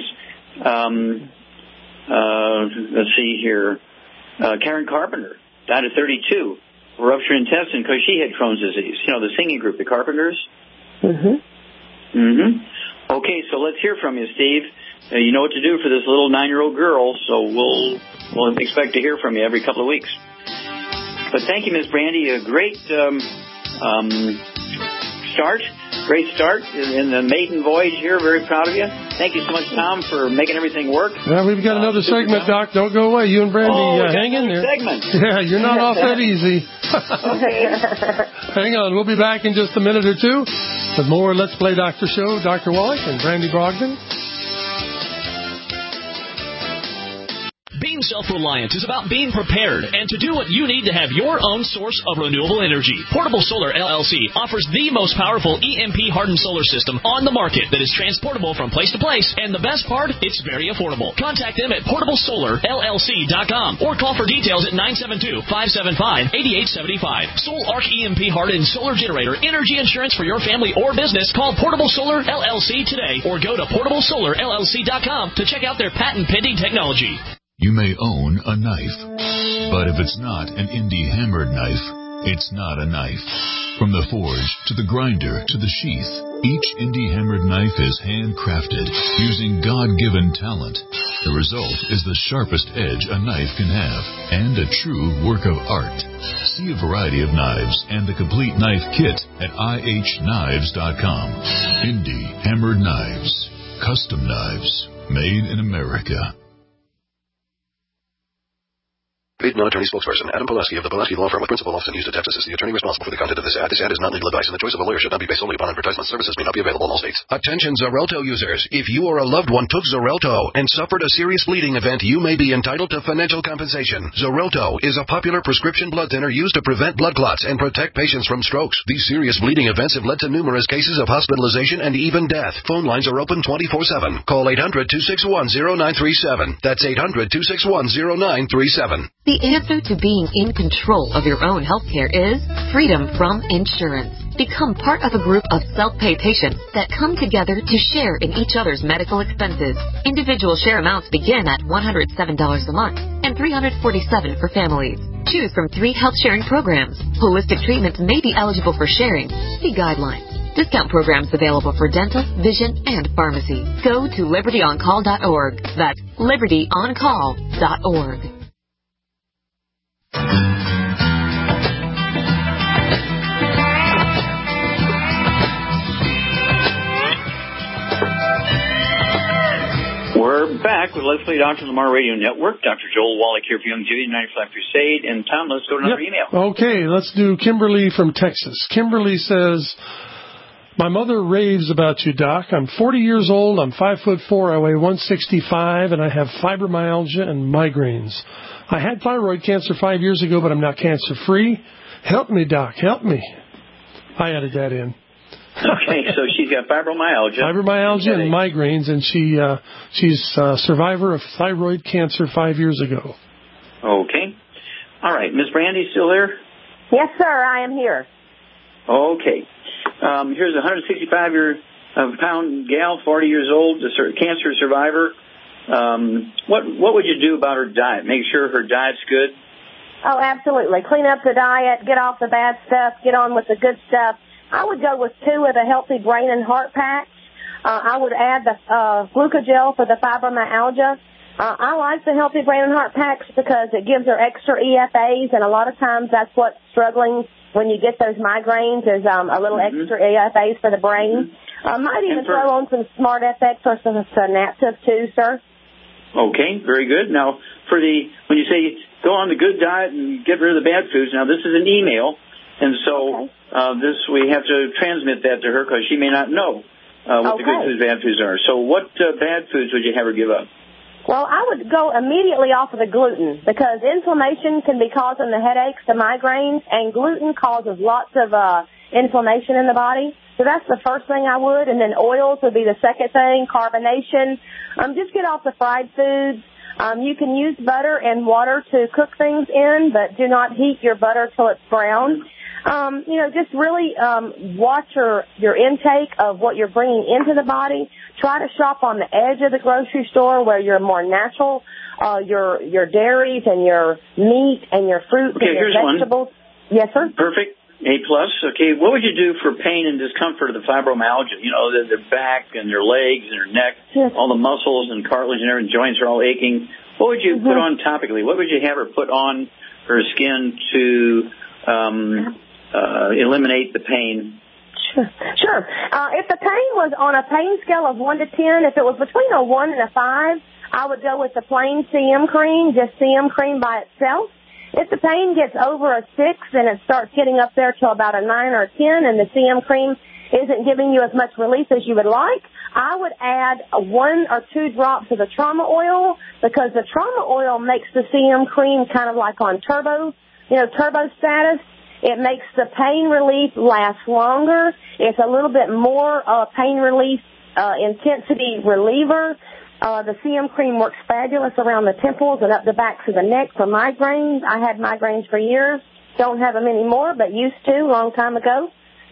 Speaker 2: Let's see here. Karen Carpenter died at 32. ruptured intestine because she had Crohn's disease. You know, the singing group, the Carpenters. Okay, so let's hear from you, Steve. You know what to do for this little 9-year-old girl, so we'll expect to hear from you every couple of weeks. But thank you, Miss Brandy. A great Great start in the maiden voyage here. Very proud of you. Thank you so much, Tom, for making everything work.
Speaker 6: Yeah, we've got another segment, Doc. Don't go away. You and Brandy hang in there.
Speaker 2: Segment.
Speaker 6: Yeah, you're not off that easy.
Speaker 2: Okay.
Speaker 6: Hang on. We'll be back in just a minute or two with more Let's Play Doctor Show. Dr. Wallach and Brandy Brogdon.
Speaker 18: Being self-reliant is about being prepared and to do what you need to have your own source of renewable energy. Portable Solar LLC offers the most powerful EMP-hardened solar system on the market that is transportable from place to place, and the best part, it's very affordable. Contact them at portablesolarllc.com or call for details at 972-575-8875. Soul Arc EMP-hardened solar generator energy insurance for your family or business. Call Portable Solar LLC today or go to portablesolarllc.com to check out their patent-pending technology.
Speaker 5: You may own a knife, but if it's not an indie hammered knife, it's not a knife. From the forge to the grinder to the sheath, each indie hammered knife is handcrafted using God-given talent. The result is the sharpest edge a knife can have and a true work of art. See a variety of knives and the complete knife kit at ihknives.com. Indie hammered knives, custom knives, made in America.
Speaker 14: Paid non-attorney spokesperson Adam Pulaski of the Pulaski Law Firm with principal office in Houston, Texas is the attorney responsible for the content of this ad. This ad is not legal advice, and the choice of a lawyer should not be based solely upon advertisement. Services may not be available in all states.
Speaker 19: Attention Xarelto users. If you or a loved one took Xarelto and suffered a serious bleeding event, you may be entitled to financial compensation. Xarelto is a popular prescription blood thinner used to prevent blood clots and protect patients from strokes. These serious bleeding events have led to numerous cases of hospitalization and even death. Phone lines are open 24/7. Call 800-261-0937. That's 800-261-0937.
Speaker 20: The answer to being in control of your own health care is freedom from insurance. Become part of a group of self-pay patients that come together to share in each other's medical expenses. Individual share amounts begin at $107 a month and $347 for families. Choose from 3 health-sharing programs. Holistic treatments may be eligible for sharing. See guidelines. Discount programs available for dental, vision, and pharmacy. Go to libertyoncall.org. That's libertyoncall.org.
Speaker 2: We're back with Let's Play Dr. Lamar Radio Network. Dr. Joel Wallach here for Youngevity 95 Crusade. And Tom, let's go to another email.
Speaker 6: Okay, let's do Kimberly from Texas. Kimberly says, my mother raves about you, Doc. I'm 40 years old. I'm 5'4". I weigh 165, and I have fibromyalgia and migraines. I had thyroid cancer 5 years ago, but I'm not cancer-free. Help me, Doc. Help me. I added that in.
Speaker 2: Okay, so she's got fibromyalgia.
Speaker 6: Fibromyalgia and migraines, and she's a survivor of thyroid cancer 5 years ago.
Speaker 2: Okay. All right. Miss Brandy, still there?
Speaker 7: Yes, sir. I am here.
Speaker 2: Okay. Here's a 165-pound gal, 40 years old, a cancer survivor. What would you do about her diet? Make sure her diet's good?
Speaker 7: Oh, absolutely. Clean up the diet, get off the bad stuff, get on with the good stuff. I would go with 2 of the Healthy Brain and Heart Packs. I would add the glucogel for the fibromyalgia. I like the Healthy Brain and Heart Packs because it gives her extra EFAs, and a lot of times that's what's struggling when you get those migraines is a little extra EFAs for the brain. Might even throw on some Smart FX or some Synaptive too, sir.
Speaker 2: Okay, very good. Now, when you say go on the good diet and get rid of the bad foods, now this is an email, and so we have to transmit that to her because she may not know what the good foods and bad foods are. So what bad foods would you have her give up?
Speaker 7: Well, I would go immediately off of the gluten because inflammation can be causing the headaches, the migraines, and gluten causes lots of inflammation in the body. So that's the first thing I would, and then oils would be the second thing, carbonation. Just get off the fried foods. You can use butter and water to cook things in, but do not heat your butter till it's brown. Just really watch your intake of what you're bringing into the body. Try to shop on the edge of the grocery store where you're more natural, your dairies and your meat and your fruits and your vegetables.
Speaker 17: Yes, sir.
Speaker 2: Perfect. A+. Okay, what would you do for pain and discomfort of the fibromyalgia? You know, their back and their legs and their neck, all the muscles and cartilage and everything, joints are all aching. What would you put on topically? What would you have her put on her skin to eliminate the pain?
Speaker 17: Sure. If the pain was on a pain scale of 1 to 10, if it was between a 1 and a 5, I would go with the plain CM cream, just CM cream by itself. If the pain gets over a 6 and it starts getting up there to about a 9 or a 10 and the CM cream isn't giving you as much relief as you would like, I would add 1 or 2 drops of the trauma oil, because the trauma oil makes the CM cream kind of like on turbo status. It makes the pain relief last longer. It's a little bit more pain relief intensity reliever. The CM cream works fabulous around the temples and up the backs of the neck for migraines. I had migraines for years. Don't have them anymore, but used to a long time ago.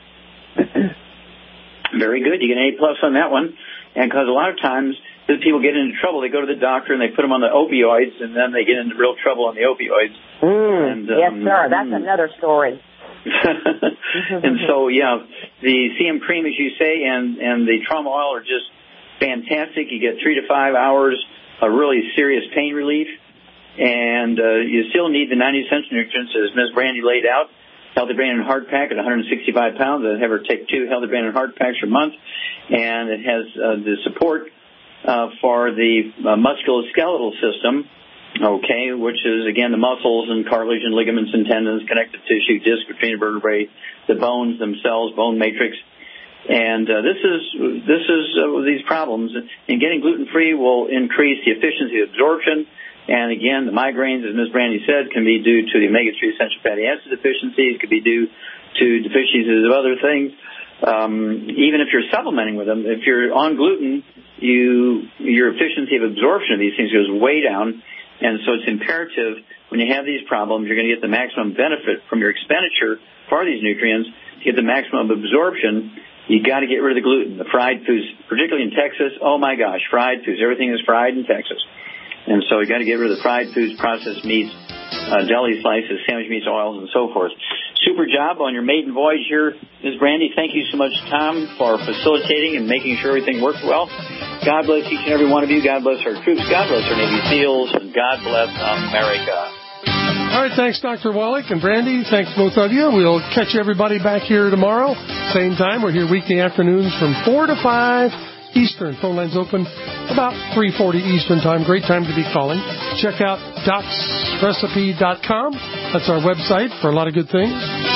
Speaker 2: Very good. You get an A+ on that one. And because a lot of times the people get into trouble, they go to the doctor and they put them on the opioids, and then they get into real trouble on the opioids.
Speaker 17: Yes, sir. That's another story.
Speaker 2: And so, yeah, the CM cream, as you say, and the trauma oil are just fantastic. You get 3 to 5 hours of really serious pain relief, and you still need the 90 essential nutrients, as Ms. Brandy laid out. Healthy Brain and Heart Pack at 165 pounds. I'd have her take 2 Healthy Brain and Heart Packs a month, and it has the support for the musculoskeletal system, okay, which is, again, the muscles and cartilage and ligaments and tendons, connective tissue, disc between vertebrae, the bones themselves, bone matrix. And this is these problems. And getting gluten-free will increase the efficiency of absorption. And again, the migraines, as Ms. Brandy said, can be due to the omega-3 essential fatty acid deficiency. It could be due to deficiencies of other things. Even if you're supplementing with them, if you're on gluten, your efficiency of absorption of these things goes way down. And so it's imperative when you have these problems, you're going to get the maximum benefit from your expenditure for these nutrients. To get the maximum absorption, you got to get rid of the gluten, the fried foods, particularly in Texas. Oh my gosh, fried foods. Everything is fried in Texas. And so you got to get rid of the fried foods, processed meats, deli slices, sandwich meats, oils, and so forth. Super job on your maiden voyage here, Ms. Brandy. Thank you so much, Tom, for facilitating and making sure everything worked well. God bless each and every one of you. God bless our troops. God bless our Navy SEALs. And God bless America.
Speaker 6: All right, thanks, Dr. Wallach and Brandy. Thanks, both of you. We'll catch everybody back here tomorrow. Same time. We're here weekday afternoons from 4 to 5 Eastern. Phone lines open about 3:40 Eastern time. Great time to be calling. Check out docsrecipe.com. That's our website for a lot of good things.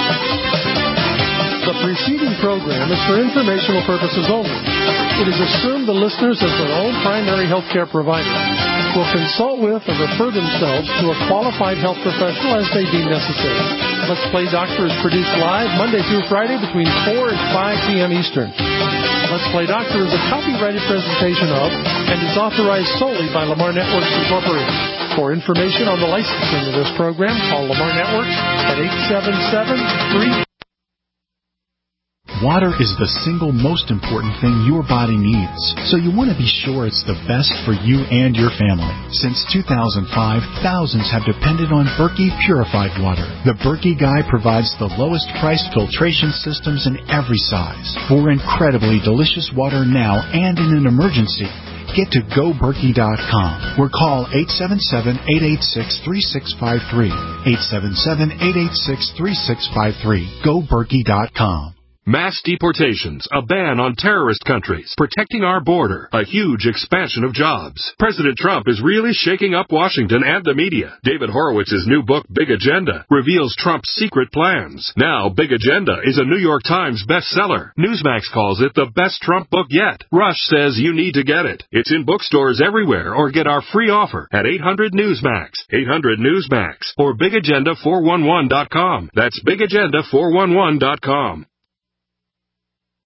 Speaker 6: The preceding program is for informational purposes only. It is assumed the listeners, as their own primary health care provider, will consult with or refer themselves to a qualified health professional as they deem necessary. Let's Play Doctor is produced live Monday through Friday between 4 and 5 p.m. Eastern. Let's Play Doctor is a copyrighted presentation of and is authorized solely by Lamar Networks Incorporated. For information on the licensing of this program, call Lamar Networks at 877-3...
Speaker 10: Water is the single most important thing your body needs, so you want to be sure it's the best for you and your family. Since 2005, thousands have depended on Berkey purified water. The Berkey Guy provides the lowest price filtration systems in every size for incredibly delicious water now and in an emergency. Get to GoBerkey.com or call 877-886-3653. 877-886-3653. GoBerkey.com.
Speaker 21: Mass deportations, a ban on terrorist countries, protecting our border, a huge expansion of jobs. President Trump is really shaking up Washington and the media. David Horowitz's new book, Big Agenda, reveals Trump's secret plans. Now, Big Agenda is a New York Times bestseller. Newsmax calls it the best Trump book yet. Rush says you need to get it. It's in bookstores everywhere, or get our free offer at 800-NEWSMAX, 800-NEWSMAX, or BigAgenda411.com. That's BigAgenda411.com.